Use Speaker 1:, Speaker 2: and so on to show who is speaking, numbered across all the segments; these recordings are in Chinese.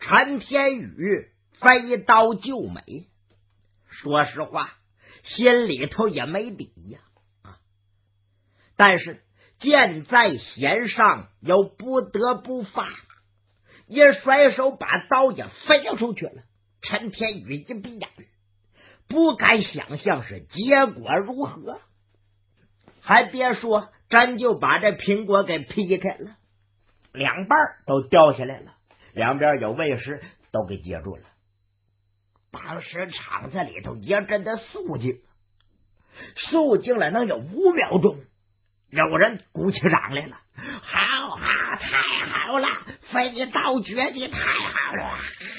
Speaker 1: 陈天宇飞刀救美，说实话心里头也没底呀。但是箭在弦上，又不得不发，一甩手把刀也飞出去了。陈天宇一闭眼，不敢想象是结果如何，还别说真就把这苹果给劈开了，两半都掉下来了，两边有卫士都给接住了。当时场子里头一阵的肃静了能有5秒钟，有人鼓起掌来了，好，太好了，飞刀绝技太好了。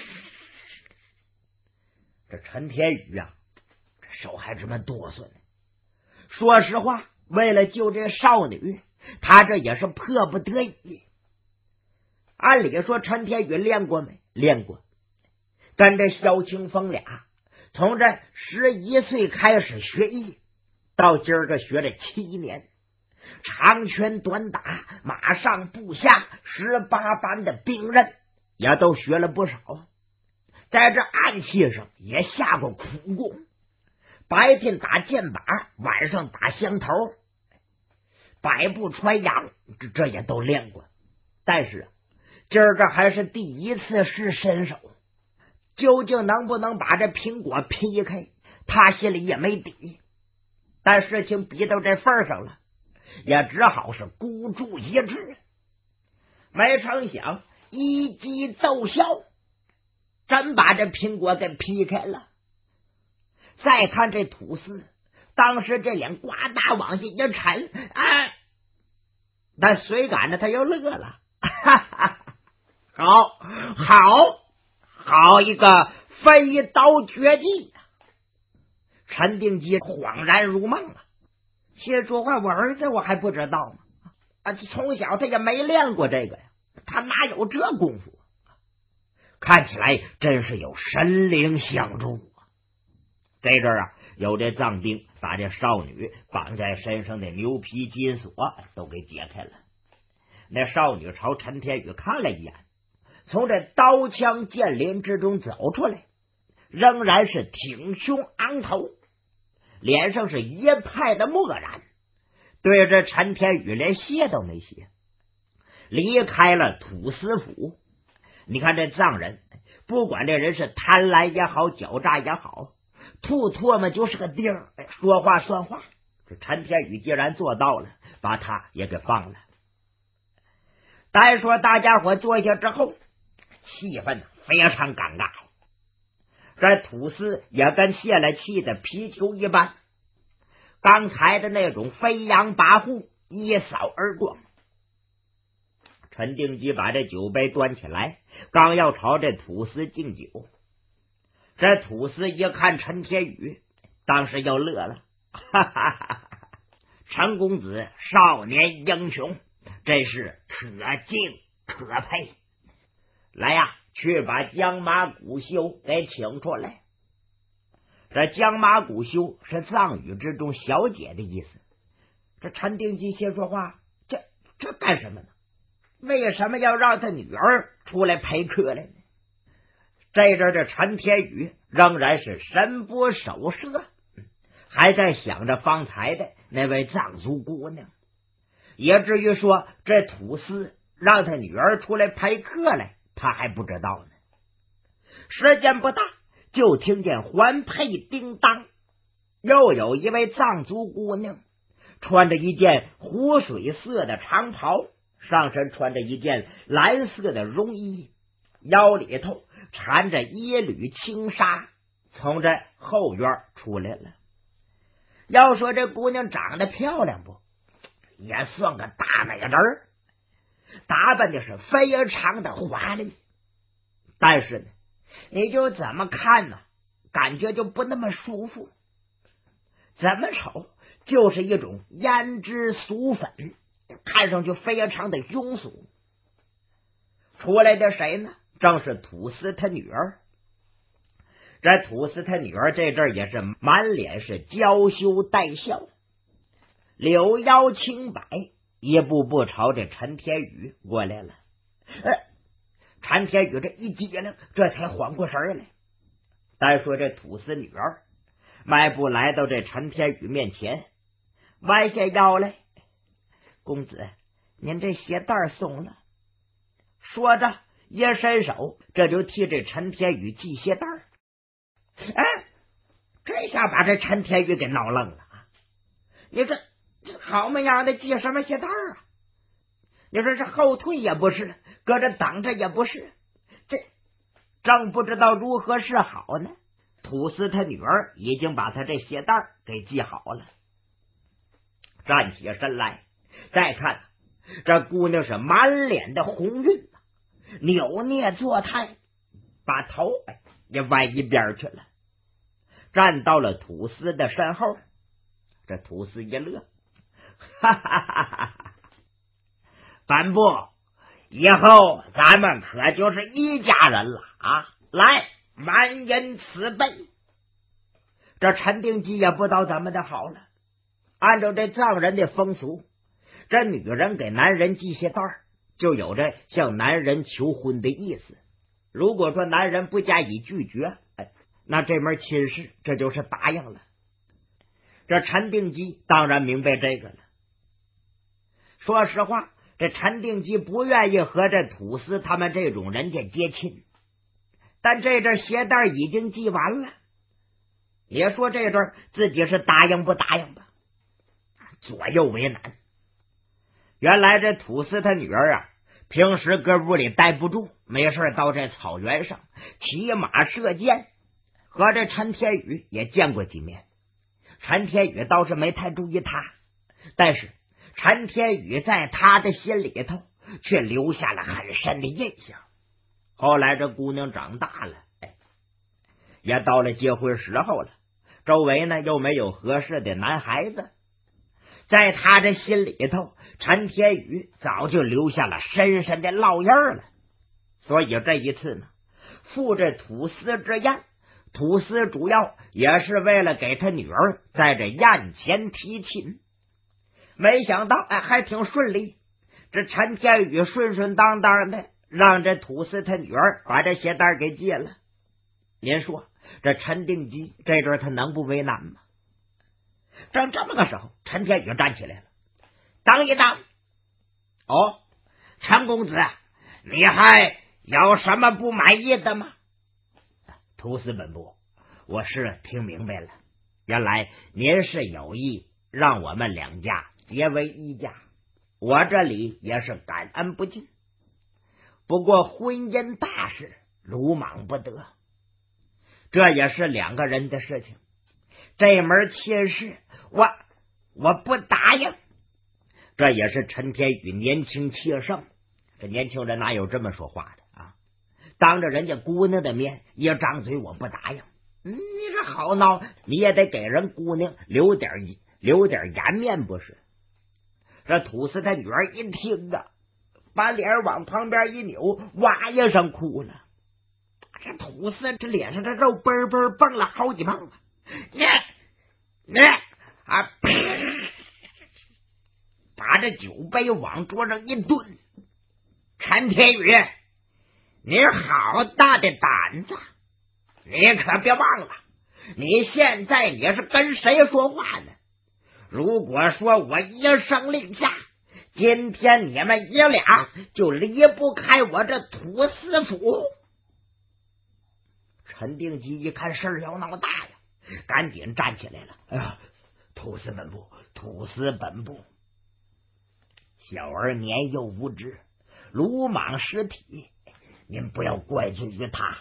Speaker 1: 这陈天宇啊，这手还这么哆嗦呢。说实话，为了救这少女，他这也是迫不得已。按理说陈天宇练过没？练过，跟这萧清风俩从这11岁开始学艺，到今儿个学了7年，长拳短打、马上步下18般的兵刃也都学了不少，在这暗器上也下过苦功，白天打箭靶，晚上打香头，百步穿杨，这也都练过。但是今儿个还是第一次试身手，究竟能不能把这苹果劈开，他心里也没底。但事情逼到这份上了，也只好是孤注一掷。没成想一击奏效，真把这苹果给劈开了。再看这土司，当时这脸呱嗒往下一沉，但随赶着他又乐了，哈哈，好一个飞刀绝技。陈定基恍然如梦啊，心说话，我儿子我还不知道吗？从小他也没练过这个呀，他哪有这功夫？看起来真是有神灵相助。在这儿有这藏兵把这少女绑在身上的牛皮金锁都给解开了。那少女朝陈天宇看了一眼，从这刀枪剑林之中走出来，仍然是挺胸昂头，脸上是一派的漠然，对着陈天宇连谢都没谢。离开了土司府，你看这藏人，不管这人是贪婪也好，狡诈也好，吐唾沫就是个钉儿，说话算话。这陈天宇既然做到了，把他也给放了。单说大家伙坐下之后，气氛非常尴尬，这土司也跟泄了气的皮球一般，刚才的那种飞扬跋扈一扫而光。陈定基把这酒杯端起来，刚要朝这土司敬酒，这土司一看陈天宇，当时又乐了，哈哈哈！陈公子少年英雄，真是可敬可佩。来呀，去把江马古修给请出来。这江马古修是藏语之中小姐的意思。这陈定基先说话，这干什么呢？为什么要让他女儿出来陪客来呢？这阵这陈天宇仍然是神不守舍，还在想着方才的那位藏族姑娘，也至于说这土司让他女儿出来陪客来，他还不知道呢。时间不大，就听见环佩叮当，又有一位藏族姑娘，穿着一件湖水色的长袍，上身穿着一件蓝色的绒衣，腰里头缠着一缕轻纱，从这后院出来了。要说这姑娘长得漂亮不，也算个大美人儿，打扮的是非常的华丽，但是呢，你就怎么看呢，感觉就不那么舒服。怎么瞅就是一种胭脂俗粉，看上去非常的庸俗。出来的谁呢？正是土司他女儿。这土司他女儿这阵儿也是满脸是娇羞带笑，柳腰轻摆，一步步朝着陈天宇过来了。 陈天宇这一激灵，这才缓过神来。单说这土司女儿迈步来到这陈天宇面前，弯下腰来：“公子，您这鞋带松了。”说着一伸手，这就替这陈天宇系鞋带。哎，这下把这陈天宇给闹愣了啊！你这好么样的系什么鞋带啊？你说是后退也不是，搁这挡着也不是，这正不知道如何是好呢。土司他女儿已经把他这鞋带给系好了，站起身来，再看这姑娘是满脸的红晕，扭捏作态，把头也歪一边去了，站到了土司的身后。这土司一乐，哈哈哈哈哈！本部以后咱们可就是一家人了啊！来，满人慈悲。这陈定基也不知道怎么的好了，按照这藏人的风俗，这女人给男人系鞋带就有着向男人求婚的意思。如果说男人不加以拒绝，那这门亲事这就是答应了。这陈定基当然明白这个了。说实话，这陈定基不愿意和这土司他们这种人家接亲，但这阵鞋带已经系完了，也说这阵自己是答应不答应吧，左右为难。原来这土司他女儿啊，平时搁屋里待不住，没事到这草原上骑马射箭，和这陈天宇也见过几面。陈天宇倒是没太注意他，但是陈天宇在他的心里头却留下了很深的印象。后来这姑娘长大了，也到了结婚时候了，周围呢又没有合适的男孩子，在他这心里头，陈天宇早就留下了深深的烙印了。所以这一次呢，赴这土司之宴，土司主要也是为了给他女儿在这宴前提亲。没想到还挺顺利，这陈天宇顺顺当当的让这土司他女儿把这鞋带给系了。您说这陈定基这阵他能不为难吗？正这么个时候，陈天宇站起来了：“等一等，哦，陈公子，你还有什么不满意的吗？”土司本部，我是听明白了，原来您是有意让我们两家结为一家，我这里也是感恩不尽。不过婚姻大事鲁莽不得，这也是两个人的事情，这门亲事我不答应。这也是陈天宇年轻气盛，这年轻人哪有这么说话的啊？当着人家姑娘的面一张嘴我不答应，你这好闹，你也得给人姑娘留点颜面不是？这土司他女儿一听啊，把脸往旁边一扭，哇一声哭了。这土司这脸上这肉嘣嘣蹦了好几棒啊！你啊！把这酒杯往桌上一蹲，陈天宇，你好大的胆子！你可别忘了，你现在你是跟谁说话呢？如果说我一声令下，今天你们爷俩就离不开我这土司府。陈定基一看事儿要闹大呀，赶紧站起来了。哎呀，土司本部，小儿年幼无知，鲁莽失体，您不要怪罪于他。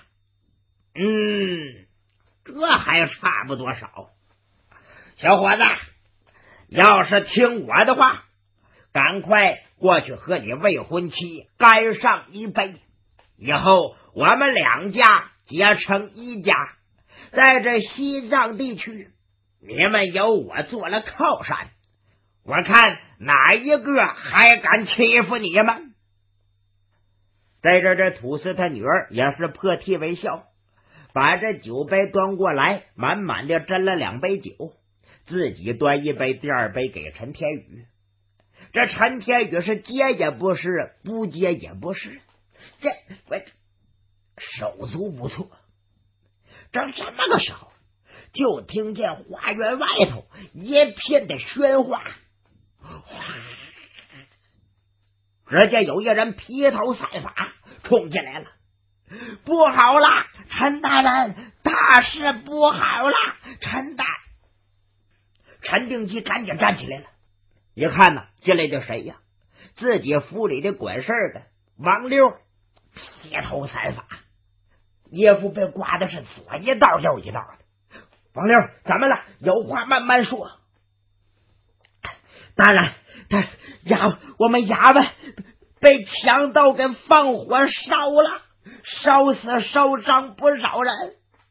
Speaker 1: 这还差不多少。小伙子，要是听我的话，赶快过去和你未婚妻干上一杯，以后我们两家结成一家，在这西藏地区，你们有我做了靠山，我看哪一个还敢欺负你们？在这土司他女儿也是破涕为笑，把这酒杯端过来，满满的斟了2杯酒，自己端一杯，第二杯给陈天宇。这陈天宇是接也不是，不接也不是， 这手足不错。正这么个时候，就听见花园外头一片的喧哗，只见有一人披头散发冲进来了。不好了，陈大人，大事不好了！陈定基赶紧站起来了，一看呢，进来的谁呀？自己府里的管事的王六，披头散发，衣服被刮的是左一道右一道的。王六，怎么了？有话慢慢说。大人，我们衙门被强盗给放火烧了，烧死烧伤不少人。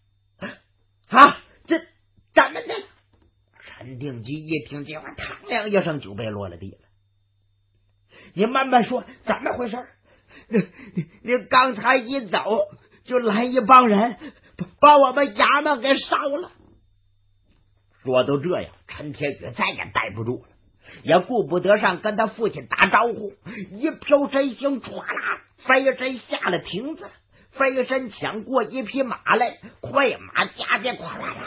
Speaker 1: 这怎么的？陈定基一听这话，嘡亮一声就被落了地了。你慢慢说，怎么回事？你刚才一走就来一帮人把我们衙门给烧了。说到这样，陈天宇再也待不住了，也顾不得上跟他父亲打招呼，一飘身形唰啦飞身下了亭子，飞身抢过一匹马来，快马加鞭，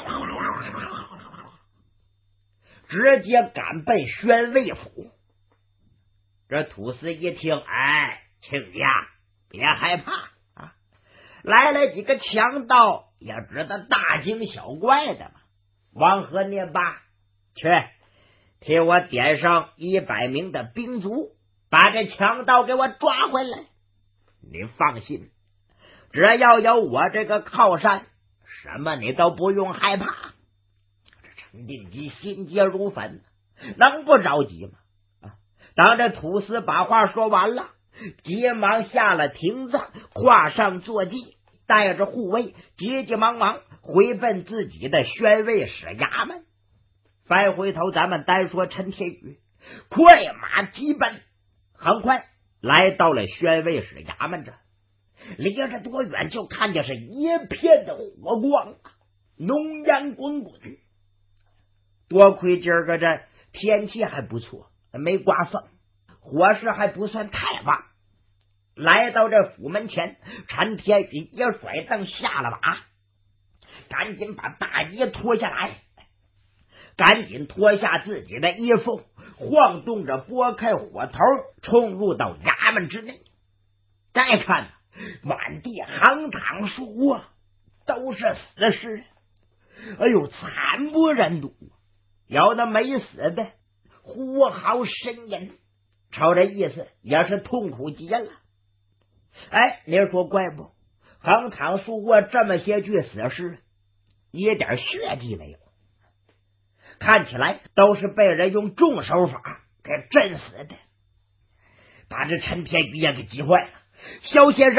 Speaker 1: 直接赶奔宣慰府。这土司一听，亲家别害怕啊！来了几个强盗，也知道大惊小怪的嘛。王和聂巴，去替我点上100名的兵卒，把这强盗给我抓回来。你放心，只要有我这个靠山，什么你都不用害怕。这陈定基心急如焚，能不着急吗？当这土司把话说完了，急忙下了亭子，跨上坐骑，带着护卫，急急忙忙回奔自己的宣慰使衙门。翻回头，咱们单说陈天宇，快马疾奔，很快来到了宣慰使衙门这，离着多远就看见是一片的火光，浓烟滚滚。多亏今儿个这天气还不错，没刮风，火势还不算太旺。来到这府门前，陈天宇一甩蹬下了马，赶紧把大衣脱下来，赶紧脱下自己的衣服，晃动着拨开火头，冲入到衙门之内。再看满地行躺树卧，都是死尸，惨不忍睹。有的没死的呼嚎呻吟，瞅这意思也是痛苦极了。你说怪不？横躺竖卧这么些具死尸，一点血迹没有，看起来都是被人用重手法给震死的，把这陈天宇也给急坏了。萧先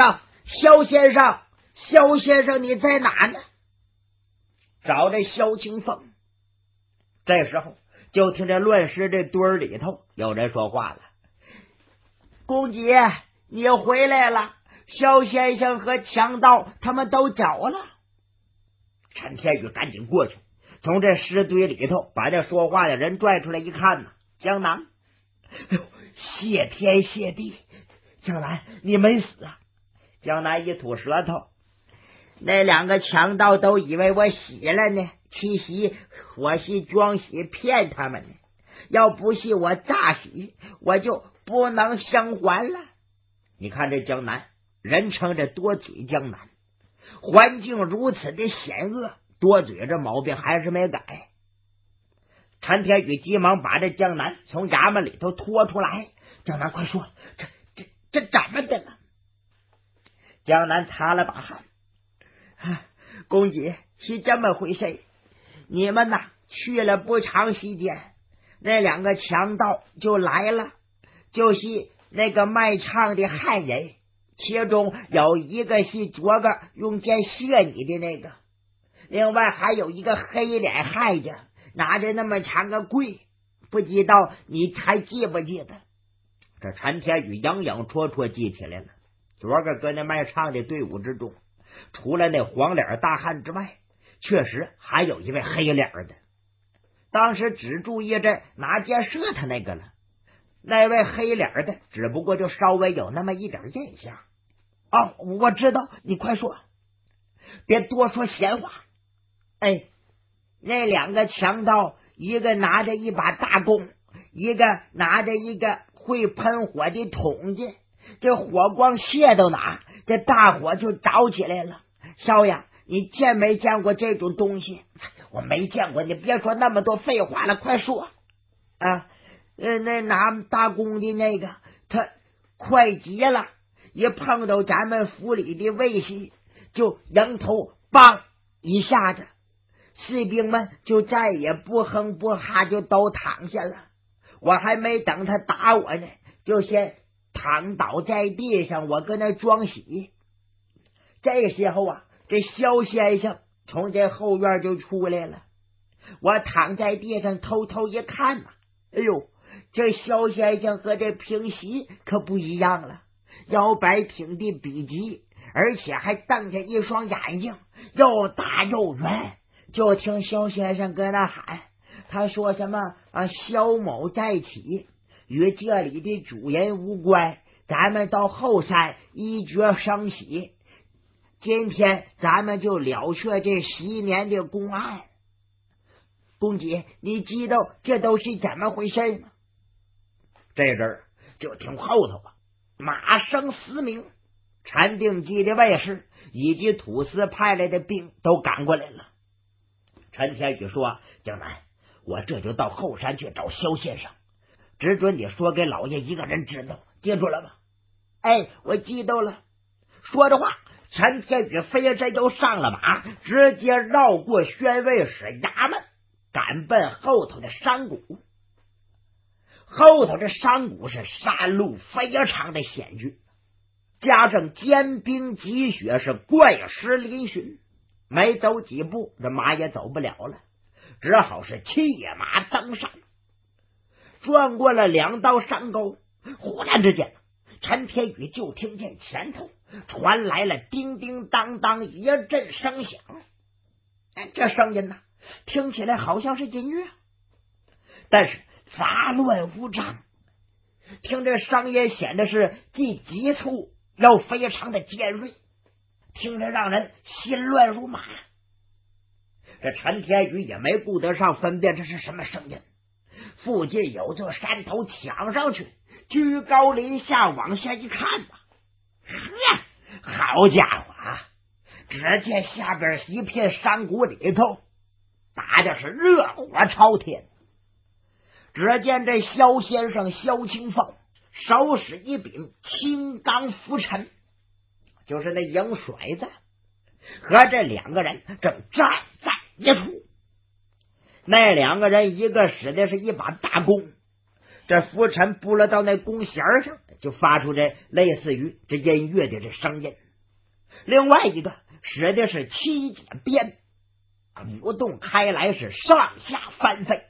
Speaker 1: 生，你在哪呢？找这萧清风。这时候就听这乱石这堆里头有人说话了：公姐，你回来了，萧先生和强盗他们都走了。陈天宇赶紧过去，从这尸堆里头把这说话的人拽出来，一看呢，江南。谢天谢地，江南你没死啊！江南一吐舌头，那2个强盗都以为我死了呢，其实我是装死骗他们呢。要不是我诈死，我就不能生还了。你看这江南，人称这多嘴江南，环境如此的险恶，多嘴这毛病还是没改。陈天宇急忙把这江南从衙门里头拖出来。江南，快说，这怎么的了？江南擦了把汗，公姐，是这么回事，你们呐去了不长时间，那2个强盗就来了，就是那个卖唱的汉人，其中有一个是左个用剑射你的那个，另外还有一个黑脸汉子，拿着那么长个棍，不知道你还记不记得？这陈天宇洋洋绰绰记起来了，昨个跟那卖唱的队伍之中，除了那黄脸大汉之外，确实还有一位黑脸的。当时只注意这拿箭射他那个了，那位黑脸的只不过就稍微有那么一点印象。 哦，我知道，你快说，别多说闲话。哎，那两个强盗，一个拿着一把大弓，一个拿着一个会喷火的桶子，这火光泄到哪，这大火就着起来了。少爷，你见没见过这种东西？我没见过，你别说那么多废话了，快说啊！那拿大弓的那个，他快极了，一碰到咱们府里的卫sĩ，就迎头梆一下子，士兵们就再也不哼不哈，就都躺下了。我还没等他打我呢，就先躺倒在地上，我跟那装喜。这个时候啊，这肖先生从这后院就出来了。我躺在地上偷偷一看呐，哎呦，这肖先生和这平西可不一样了，腰摆挺的笔直，而且还瞪着一双眼睛，又大又圆。就听肖先生跟那喊，他说什么啊？肖某在起，与这里的主人无关，咱们到后山一决生喜，今天咱们就了却这10年的公案。公姐，你知道这都是怎么回事吗？这阵儿就听后头马声嘶鸣，禅定记的卫士以及土司派来的兵都赶过来了。陈天宇说：江南，我这就到后山去找肖先生，只准你说给老爷一个人知道，记住了吗？哎，我记住了。说着话，陈天宇飞身就上了马，直接绕过宣慰使衙门，赶奔后头的山谷。后头这山谷是山路非常的险峻，加上坚冰积雪，是怪石嶙峋，没走几步这马也走不了了，只好是弃马登山。转过了2道山沟，忽然之间陈天宇就听见前头传来了叮叮当当一阵声响。这声音呢，听起来好像是音乐，但是杂乱无章，听这声音显得是既急促又非常的尖锐，听着让人心乱如麻。这陈天宇也没顾得上分辨这是什么声音，附近有座山头，抢上去，居高临下往下一看好家伙啊！只见下边一片山谷里头打的是热火朝天。只见这萧先生萧清风手使一柄青钢拂尘，就是那迎甩子，和这2个人正站在一处。那2个人一个使的是一把大弓，这拂尘布了到那弓弦上，就发出这类似于这音乐的这声音。另外一个使的是七节鞭，舞动开来，是上下翻飞，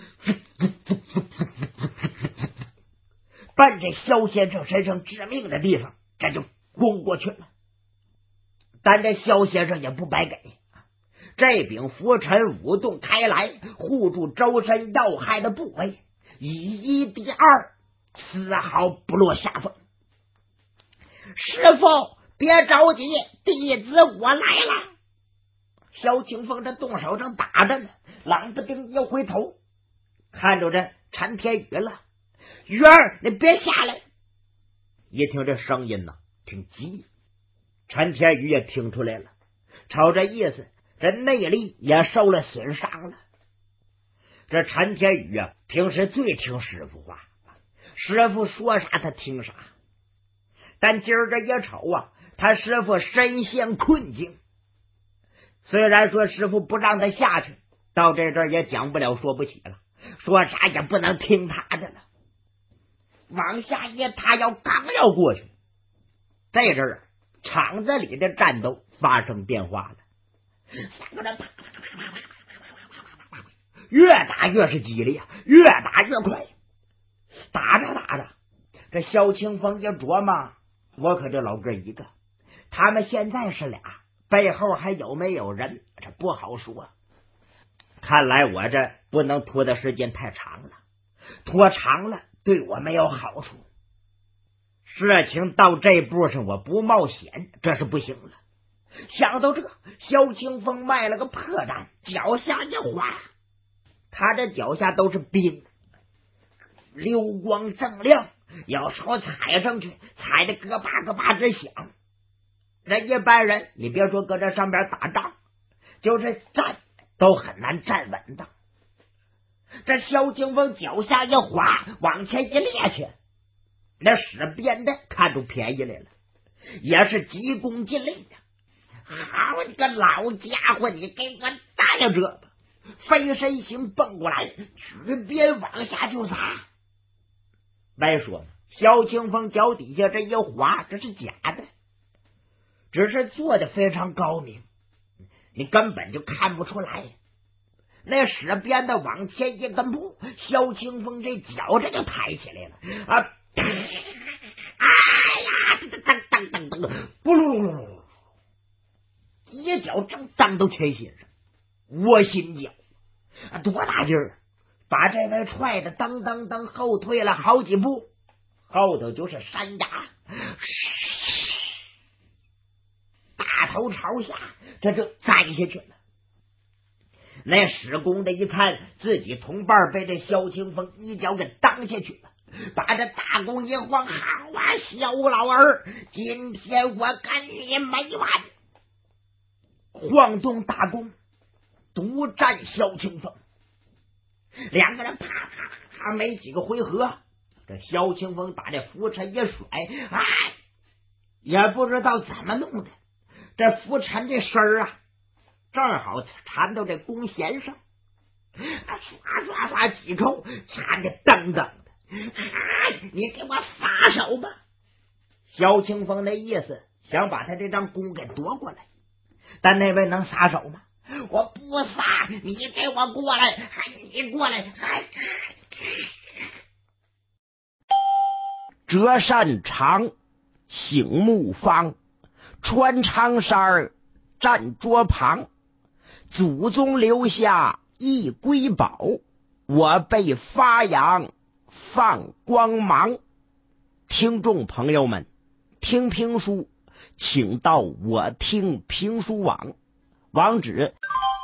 Speaker 1: 奔这萧先生身上致命的地方这就攻过去了。但这萧先生也不白给，这柄拂尘舞动开来，护住周身要害的部位，以1敌2，丝毫不落下风。师傅别着急，弟子我来了。萧清风这动手正打着呢，冷不丁一回头，看着这陈天宇了。鱼儿，你别下来！一听这声音呢，挺急，陈天宇也听出来了，瞅这意思，这内力也受了损伤了。这陈天宇啊，平时最听师傅话，师傅说啥他听啥。但今儿这一瞅啊，他师傅身陷困境，虽然说师傅不让他下去，到这阵也讲不了说不起了，说啥也不能听他的了。往下一他刚要过去，这阵场子里的战斗发生变化了，3个人越打越是激烈，越打越快。打着打着，这萧清风一琢磨，我可这老哥一个，他们现在是俩，背后还有没有人，这不好说。看来我这不能拖的时间太长了，拖长了对我没有好处。 事情到这步上，我不冒险这是不行了。想到这，萧清风迈了个破绽，脚下一滑，他这脚下都是冰，流光锃亮，要手踩上去，踩得咯巴咯巴直响。这一般人，你别说搁这上边打仗，就是站都很难站稳当。这萧清风脚下一滑，往前一趔趄，那使鞭的看出便宜来了，也是急功近利呀。好你个老家伙，你给我带着吧！飞身形蹦过来，举鞭往下就砸。别说萧清风脚底下这一滑，这是假的，只是做的非常高明，你根本就看不出来。那使鞭的往前一根步，萧清风这脚这就抬起来了啊！哎呀，噔噔噔噔，咕噜噜噜噜，一脚正当到缺心上，窝心脚啊，多大劲儿！把这位踹的噔噔噔后退了好几步，后头就是山崖，大头朝下，这就栽下去了。那使弓的一看自己同伴被这萧清风一脚给当下去了，把这大弓一晃，好啊，萧老儿，今天我跟你没完！晃动大弓，独占萧清风。两个人啪啪啪，没几个回合，这萧清风把这拂尘一甩，哎，也不知道怎么弄的，这拂尘这身儿啊，正好缠到这弓弦上，刷刷刷几口，缠得噔噔的。你给我撒手吧！萧清风的意思想把他这张弓给夺过来，但那位能撒手吗？我不撒，你给我过来，你过来！
Speaker 2: 折扇长，醒木方，穿长衫站桌旁，祖宗留下一瑰宝，我被发扬放光芒。听众朋友们，听评书请到我听评书网，网址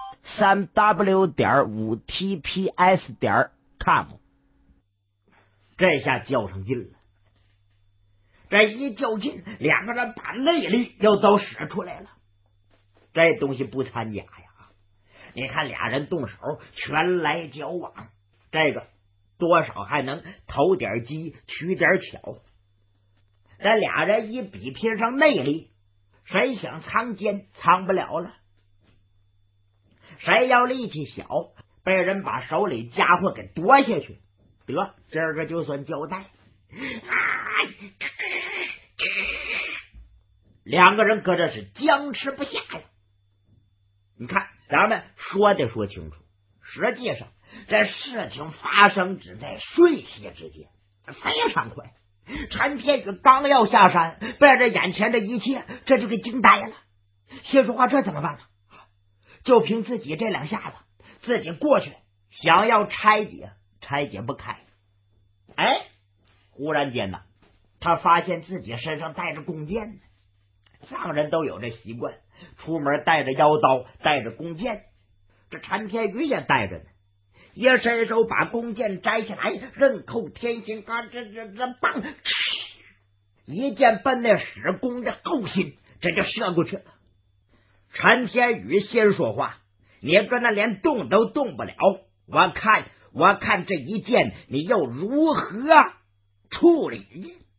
Speaker 2: 3w.5tps.com。
Speaker 1: 这下较上劲了，这一较劲，两个人把内力又都使出来了。这东西不掺假呀！你看俩人动手，拳来脚往，这个多少还能投点机，取点巧。这俩人一比拼上内力，谁想藏奸藏不了了。谁要力气小，被人把手里家伙给夺下去，得今儿个就算交代。两个人搁这是僵持不下呀。你看咱们说的说清楚，实际上这事情发生只在瞬息之间，非常快。陈天宇刚要下山，被这眼前这一切这就给惊呆了。心说话这怎么办呢？就凭自己这两下子，自己过去想要拆解，拆解不开。哎，忽然间呢，他发现自己身上带着弓箭呢。藏人都有这习惯，出门带着腰刀，带着弓箭。这陈天宇也带着呢，一伸手把弓箭摘下来，刃扣天心，这棒，一箭奔那使弓的后心，这就射过去了。陈天宇先说话：“你跟他连动都动不了，我看这一箭你又如何处理？”